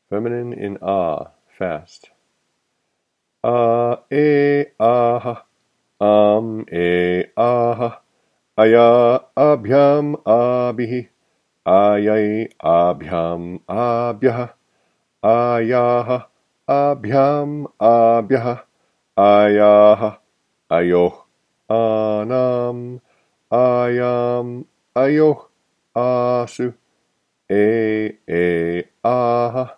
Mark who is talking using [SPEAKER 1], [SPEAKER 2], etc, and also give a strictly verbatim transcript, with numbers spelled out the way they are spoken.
[SPEAKER 1] Feminine in ah, fast. Ah, eh, aha. Am, eh, aha. Aya, abhyam, abhihi. Ayai, abhyam, abhyah. Ayaha, abhyam, abhyah. Ayaha, ayoh, anam. Ayam, ayoh, asu. E, e, aha.